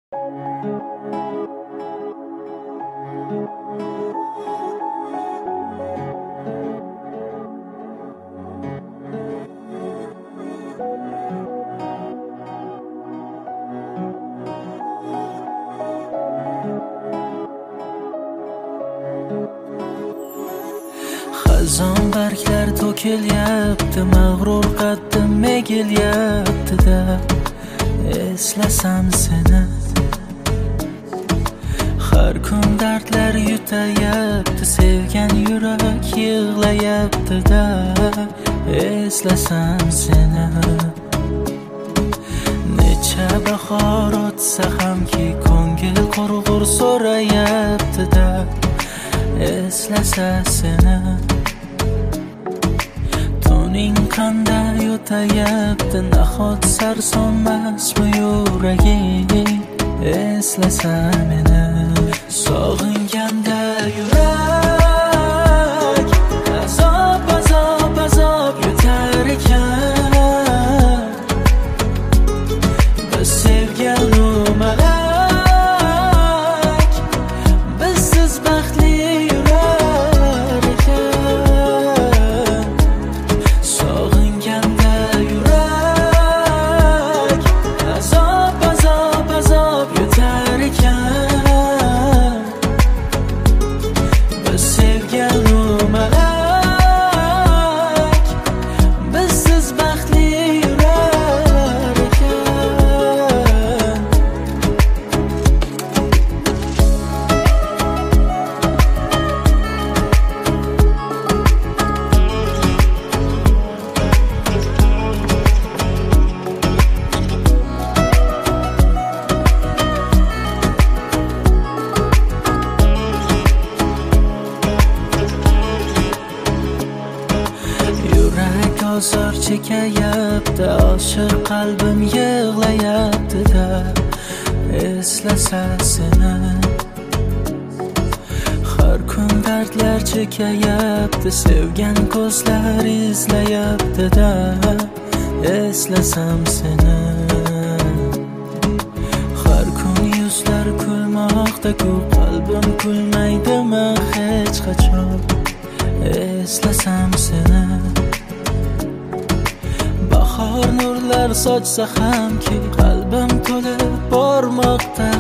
Xazon barglar to'kilyapti, mag'rur qaddim egilyapti-da, eslasam seni. Har kun dardlar yutayapti, sevgan yurak yig'layapti-da, eslasam seni. Necha bahor o'tsa hamki ko'ngil qurg'ur so'rayapti-da, eslasa seni. Tuning qanday o'tayapti, nahot sarsonmasmi yuraging, eslasa meni. Sog'inganda yurak azob azob azob yutar ekan. Biz sevgan u malak bizsiz baxtli yurar ekan. Sog'inganda yurak azob azob azob yutar ekan. Biz sevgan u malak bizsiz baxtli yurar ekan. Yurak ozor chekayapti, oshiq qalbim yig'layapti-da, eslasa seni. Har kun dardlar chekayapti, sevgan ko'zlar izlayapti-da, eslasam seni. Har kun yuzlar kulmoqda-ku, qalbim kulmaydimi hech qachon, eslasam seni. Bahor nurlar sochsa hamki qalbim to'lib bormoqda